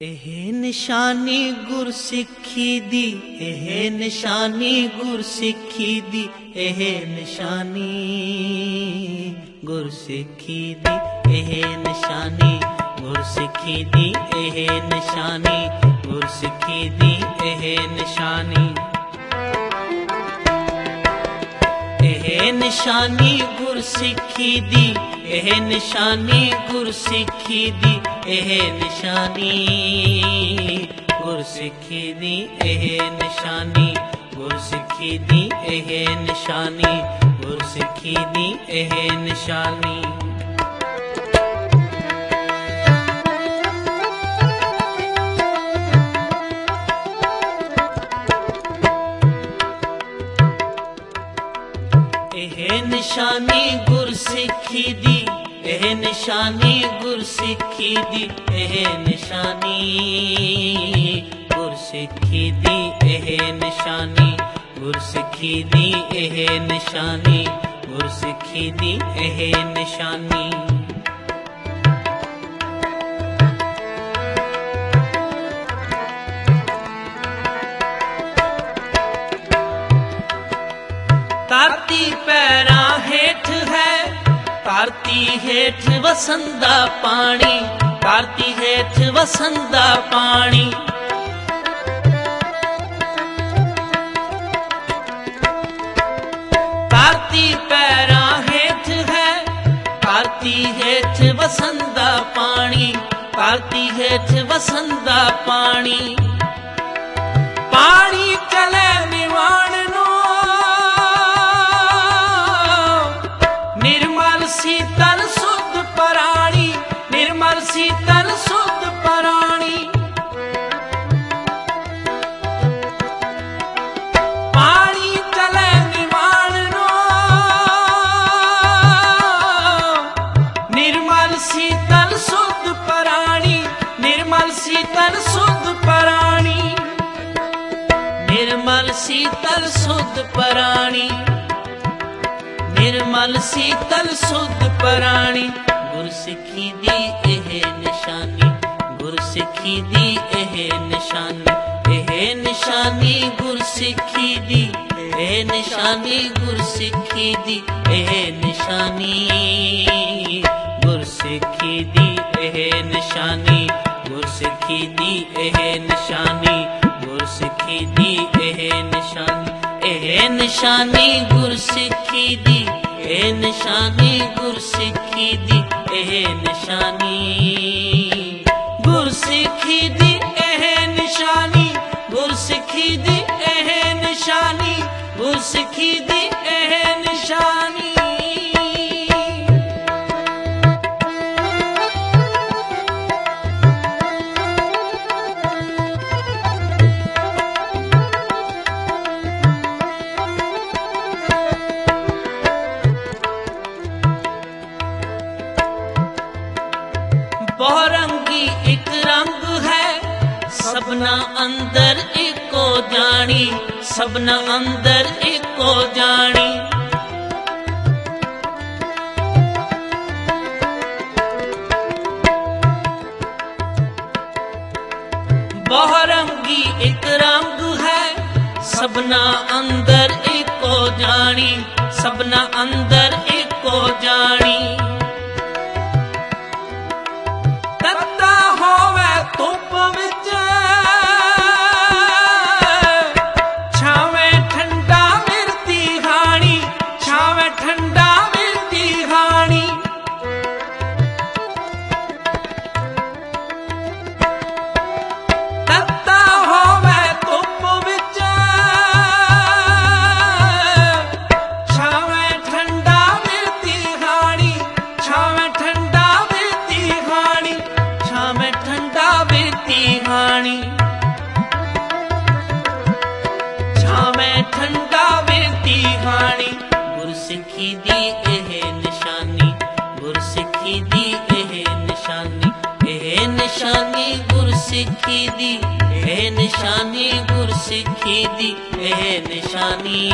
ਇਹ ਨਿਸ਼ਾਨੀ ਗੁਰਸਿੱਖੀ ਦੀ, ਇਹ ਨਿਸ਼ਾਨੀ ਗੁਰਸਿੱਖੀ ਦੀ, ਇਹ ਨਿਸ਼ਾਨੀ ਗੁਰਸਿੱਖੀ ਦੀ, ਇਹ ਨਿਸ਼ਾਨੀ ਗੁਰਸਿੱਖੀ ਦੀ, ਇਹ ਨਿਸ਼ਾਨੀ ਗੁਰਸਿੱਖੀ ਦੀ, ਇਹ ਨਿਸ਼ਾਨੀ। ਇਹ ਨਿਸ਼ਾਨੀ ਗੁਰਸਿੱਖੀ ਦੀ, ਇਹ ਨਿਸ਼ਾਨੀ ਗੁਰਸਿੱਖੀ ਦੀ, ਇਹ ਨਿਸ਼ਾਨੀ ਗੁਰਸਿੱਖੀ ਦੀ, ਇਹ ਨਿਸ਼ਾਨੀ ਗੁਰਸਿੱਖੀ ਦੀ, ਇਹ ਨਿਸ਼ਾਨੀ ਗੁਰਸਿੱਖੀ ਦੀ, ਇਹ ਨਿਸ਼ਾਨੀ। ਇਹ ਨਿਸ਼ਾਨੀ ਗੁਰਸਿੱਖੀ ਦੀ, ਇਹ ਨਿਸ਼ਾਨੀ ਗੁਰਸਿੱਖੀ ਦੀ, ਇਹ ਨਿਸ਼ਾਨੀ ਗੁਰਸਿੱਖੀ ਦੀ, ਇਹ ਨਿਸ਼ਾਨੀ ਗੁਰਸਿੱਖੀ ਦੀ, ਇਹ ਨਿਸ਼ਾਨੀ ਗੁਰਸਿੱਖੀ ਦੀ, ਇਹ ਨਿਸ਼ਾਨੀ। ਧਰਤੀ ਪੈਰਾਂ ਹੇਠ ਹੈ, ਧਰਤੀ ਹੇਠ ਵਸੰਦਾ ਪਾਣੀ, ਧਰਤੀ ਹੇਠ ਵਸੰਦਾ ਪਾਣੀ। ਧਰਤੀ ਪੈਰਾਂ ਹੇਠ ਹੈ, ਧਰਤੀ ਹੇਠ ਵਸੰਦਾ ਪਾਣੀ, ਧਰਤੀ ਹੇਠ ਵਸੰਦਾ ਪਾਣੀ। ਪਾਣੀ ਚਲੇ ਨਿਵਾਣ ਨੂੰ, ਨਿਰਮਲ ਸੀਤਲ ਸੁਧ ਪਰਾਣੀ, ਨਿਰਮਲ ਸੀਤਲ ਸੁਧ ਪਰਾਣੀ। ਪਾਣੀ ਚਲੇ ਨਿਵਾਣ ਨੂੰ, ਨਿਰਮਲ ਸੀਤਲ ਸੁਧ ਪਰਾਣੀ, ਨਿਰਮਲ ਸੀਤਲ ਸੁਧ ਪਰਾਣੀ, ਨਿਰਮਲ ਸੀਤਲ ਸੁਧ ਪਰਾਣੀ, ਨਿਰਮਲ ਸੀਤਲ ਸੁਧ ਪਰਾਣੀ। ਗੁਰਸਿੱਖੀ ਦੀ ਇਹ ਨਿਸ਼ਾਨੀ, ਗੁਰਸਿੱਖੀ ਦੀ ਇਹ ਨਿਸ਼ਾਨੀ, ਇਹ ਨਿਸ਼ਾਨੀ ਗੁਰਸਿੱਖੀ ਦੀ, ਇਹ ਨਿਸ਼ਾਨੀ ਗੁਰਸਿੱਖੀ ਦੀ, ਇਹ ਨਿਸ਼ਾਨੀ ਗੁਰਸਿੱਖੀ ਦੀ, ਇਹ ਨਿਸ਼ਾਨੀ ਗੁਰਸਿੱਖੀ ਦੀ, ਇਹ ਨਿਸ਼ਾਨੀ ਗੁਰਸਿੱਖੀ ਦੀ, ਇਹ ਨਿਸ਼ਾਨੀ। ਇਹ ਨਿਸ਼ਾਨੀ ਗੁਰਸਿੱਖੀ ਦੀ, ਇਹ ਨਿਸ਼ਾਨੀ ਗੁਰਸਿੱਖੀ ਦੀ, ਇਹ ਨਿਸ਼ਾਨੀ ਗੁਰਸਿੱਖੀ ਦੀ, ਇਹ ਨਿਸ਼ਾਨੀ ਗੁਰਸਿੱਖੀ ਦੀ, ਇਹ ਨਿਸ਼ਾਨੀ ਗੁਰਸਿੱਖੀ ਦੀ, ਇਹ ਨਿਸ਼ਾਨੀ। ਬਹੁਰੰਗੀ ਇੱਕ ਰੰਗ ਹੈ, ਸਭਨਾ ਅੰਦਰ ਇੱਕੋ ਜਾਣੀ, ਸਭਨਾ ਅੰਦਰ ਇੱਕੋ ਜਾਣੀ। ਬਹੁਰੰਗੀ ਇੱਕ ਰੰਗ ਹੈ, ਸਭਨਾ ਅੰਦਰ ਇੱਕੋ ਜਾਣੀ, ਸਭਨਾ ਅੰਦਰ ਇੱਕੋ ਜਾਣੀ। ਤੱਤਾ ਹੋਵੇ ਧੁੱਪ ਵਿੱਚ, ਛਾਵੇਂ ਠੰਡਾ ਮਿਰਤੀ ਹਾਣੀ, ਛਾਵੇਂ ਠੰਡਾ ਮਿਰਤੀ ਹਾਣੀ। ਤੱਤਾ ਹੋਵੇ ਧੁੱਪ ਵਿੱਚ, ਛਾਵੇਂ ਠੰਡਾ ਮਿਰਤੀ ਹਾਣੀ, ਛਾਵੇਂ ਠੰਡਾ ਮਿਰਤੀ ਹਾਣੀ, ਛਾਵੇਂ ਠੰਡਾ ਮਿਰਤੀ ਹਾਣੀ, ਛਾਵੇਂ ਠੰਡਾ ਮਿਰਤੀ ਹਾਣੀ। ਗੁਰਸਿੱਖੀ ਦੀ ਇਹ ਨਿਸ਼ਾਨੀ, ਗੁਰਸਿੱਖੀ ਦੀ ਇਹ ਨਿਸ਼ਾਨੀ, ਇਹ ਨਿਸ਼ਾਨੀ ਗੁਰਸਿੱਖੀ ਦੀ, ਇਹ ਨਿਸ਼ਾਨੀ ਗੁਰਸਿੱਖੀ ਦੀ, ਇਹ ਨਿਸ਼ਾਨੀ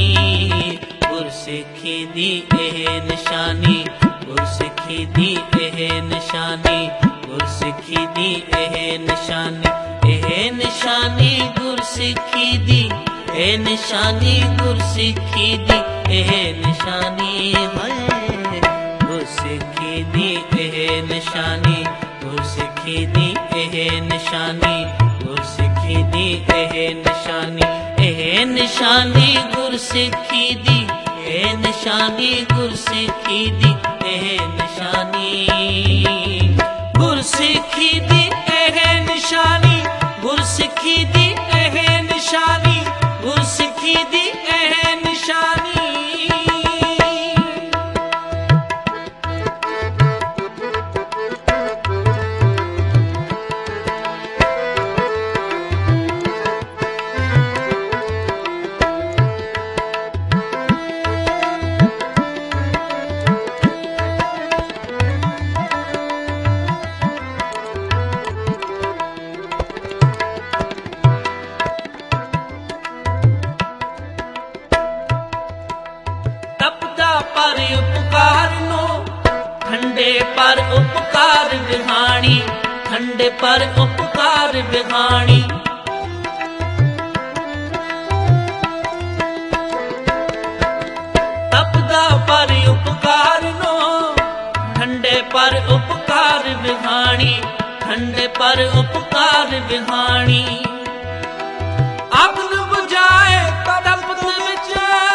ਗੁਰਸਿੱਖੀ ਦੀ, ਇਹ ਨਿਸ਼ਾਨੀ ਗੁਰਸਿੱਖੀ ਦੀ, ਇਹ ਨਿਸ਼ਾਨੀ ਗੁਰਸਿੱਖੀ ਦੀ ਇਹ ਨਿਸ਼ਾਨੀ, ਇਹ ਨਿਸ਼ਾਨੀ ਗੁਰਸਿੱਖੀ ਦੀ, ਇਹ ਨਿਸ਼ਾਨੀ ਗੁਰਸਿੱਖੀ ਦੀ, ਇਹ ਨਿਸ਼ਾਨੀ ਹੈ ਗੁਰਸਿੱਖੀ ਦੀ, ਇਹ ਨਿਸ਼ਾਨੀ ਗੁਰਸਿੱਖੀ ਦੀ, ਇਹ ਨਿਸ਼ਾਨੀ ਗੁਰਸਿੱਖੀ ਦੀ, ਇਹ ਨਿਸ਼ਾਨੀ, ਇਹ ਨਿਸ਼ਾਨੀ ਗੁਰਸਿੱਖੀ ਦੀ, ਇਹ ਨਿਸ਼ਾਨੀ ਗੁਰਸਿੱਖੀ ਦੀ, ਇਹ ਨਿਸ਼ਾਨੀ ਗੁਰਸਿੱਖੀ ਦੀ, ਇਹ ਨਿਸ਼ਾਨੀ ਗੁਰਸਿੱਖੀ ਦੀ, ਇਹ ਨਿਸ਼ਾਨੀ ਗੁਰਸਿੱਖੀ ਦੀ, ਇਹ ਨਿਸ਼ਾਨੀ। ਪਰ ਉਪਕਾਰ ਨੂੰ ਠੰਡੇ ਪਰ ਉਪਕਾਰ ਵਿਹਾਣੀ, ਠੰਡੇ ਪਰ ਉਪਕਾਰ ਵਿਹਾਣੀ, ਤਪਦਾ ਪਰ ਉਪਕਾਰ ਨੂੰ ਠੰਡੇ ਪਰ ਉਪਕਾਰ ਵਿਹਾਣੀ, ਠੰਡੇ ਪਰ ਉਪਕਾਰ ਵਿਹਾਣੀ। ਅੱਗ ਨੂੰ ਬੁਝਾਏ ਤਪਤ ਵਿੱਚ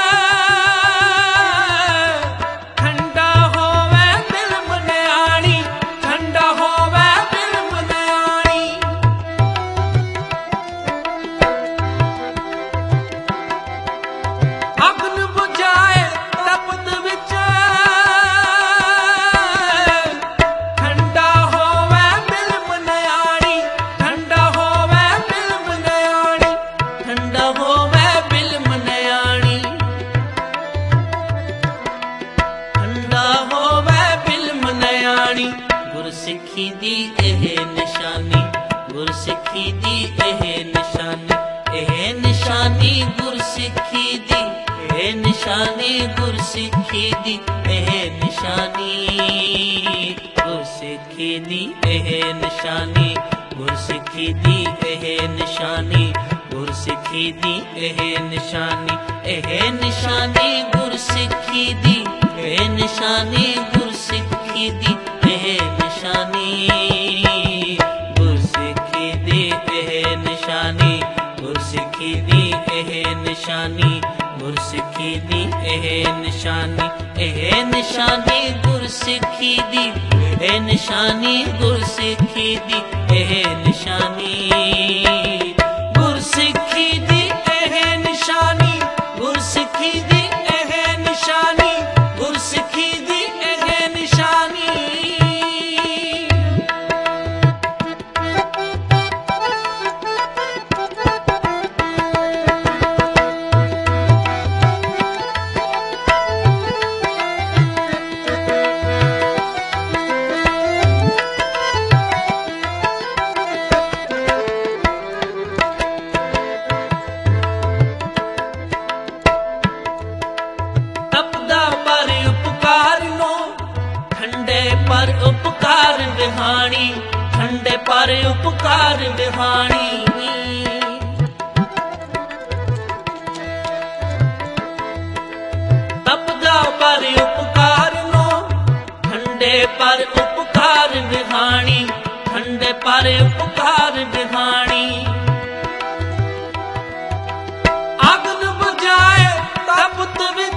ਗੁਰਸਿੱਖੀ ਦੀ ਇਹ ਨਿਸ਼ਾਨੀ, ਗੁਰਸਿੱਖੀ ਦੀ ਇਹ ਨਿਸ਼ਾਨੀ, ਇਹ ਨਿਸ਼ਾਨੀ ਗੁਰਸਿੱਖੀ ਦੀ, ਇਹ ਨਿਸ਼ਾਨੀ ਗੁਰਸਿੱਖੀ ਦੀ, ਇਹ ਨਿਸ਼ਾਨੀ ਗੁਰਸਿੱਖੀ ਦੀ, ਇਹ ਨਿਸ਼ਾਨੀ ਗੁਰਸਿੱਖੀ ਦੀ, ਇਹ ਨਿਸ਼ਾਨੀ ਗੁਰਸਿੱਖੀ ਦੀ, ਇਹ ਨਿਸ਼ਾਨੀ, ਇਹ ਨਿਸ਼ਾਨੀ ਗੁਰਸਿੱਖੀ ਦੀ, ਇਹ ਨਿਸ਼ਾਨੀ ਗੁਰਸਿੱਖੀ ਦੀ, ਇਹ ਨਿਸ਼ਾਨੀ ਗੁਰਸਿੱਖੀ ਦੀ, ਇਹ ਨਿਸ਼ਾਨੀ ਗੁਰਸਿੱਖੀ ਦੀ, ਇਹ ਨਿਸ਼ਾਨੀ ਗੁਰਸਿੱਖੀ ਦੀ, ਇਹ ਨਿਸ਼ਾਨੀ, ਇਹ ਨਿਸ਼ਾਨੀ ਗੁਰਸਿੱਖੀ ਦੀ, ਇਹ ਨਿਸ਼ਾਨੀ ਗੁਰਸਿੱਖੀ ਦੀ, ਇਹ ਨਿਸ਼ਾਨੀ ਗੁਰਸਿੱਖੀ ਦੀ, ਇਹ ਨਿਸ਼ਾਨੀ ਗੁਰਸਿੱਖੀ ਦੀ, ਇਹ ਨਿਸ਼ਾਨੀ ਗੁਰਸਿੱਖੀ ਦੀ, ਇਹ ਨਿਸ਼ਾਨੀ। ਪਰ ਉਪਕਾਰ ਵਿਹਾਣੀ, ਠੰਡੇ ਪਰ ਉਪਕਾਰ ਵਿਹਾਣੀ, ਤਪਦਾ ਪਰ ਉਪਕਾਰ ਨੂੰ ਠੰਡੇ ਪਰ ਉਪਕਾਰ ਵਿਹਾਣੀ, ਠੰਡੇ ਪਰ ਉਪਕਾਰ ਵਿਹਾਣੀ। ਅੱਗ ਨੂੰ ਬੁਝਾਏ ਤਪਤ ਵਿੱਚ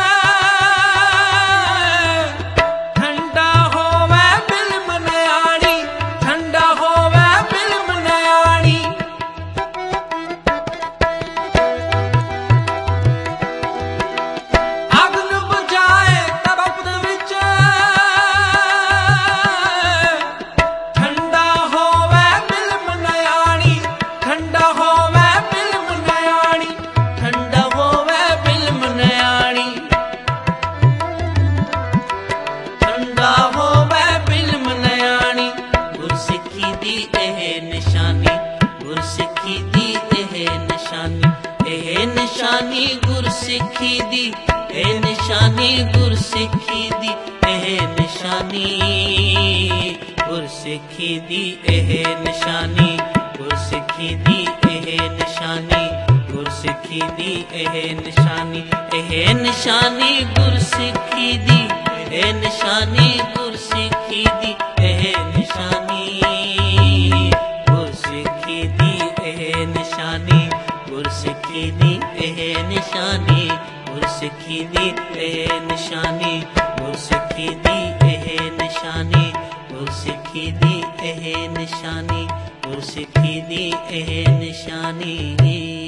ਨਿਸ਼ਾਨੀ ਗੁਰਸਿੱਖੀ ਦੀ, ਇਹ ਨਿਸ਼ਾਨੀ ਗੁਰਸਿੱਖੀ ਦੀ, ਇਹ ਨਿਸ਼ਾਨੀ ਗੁਰਸਿੱਖੀ ਦੀ ਇਹ ਨਿਸ਼ਾਨੀ, ਗੁਰਸਿੱਖੀ ਦੀ ਇਹ ਨਿਸ਼ਾਨੀ, ਗੁਰਸਿੱਖੀ ਦੀ ਇਹ ਨਿਸ਼ਾਨੀ, ਇਹ ਨਿਸ਼ਾਨੀ ਗੁਰਸਿੱਖੀ ਦੀ ਇਹ ਨਿਸ਼ਾਨੀ, ਗੁਰਸਿੱਖੀ ਦੀ ਇਹ ਨਿਸ਼ਾਨੀ, ਗੁਰਸਿੱਖੀ ਦੀ ਇਹ ਨਿਸ਼ਾਨੀ, ਗੁਰਸਿੱਖੀ ਦੀ ਇਹ ਨਿਸ਼ਾਨੀ, ਗੁਰਸਿੱਖੀ ਦੀ ਇਹ ਨਿਸ਼ਾਨੀ, ਗੁਰਸਿੱਖੀ ਦੀ ਇਹ ਨਿਸ਼ਾਨੀ, ਗੁਰਸਿੱਖੀ ਦੀ ਇਹ ਨਿਸ਼ਾਨੀ, ਗੁਰਸਿੱਖੀ ਦੀ ਇਹ ਨਿਸ਼ਾਨੀ।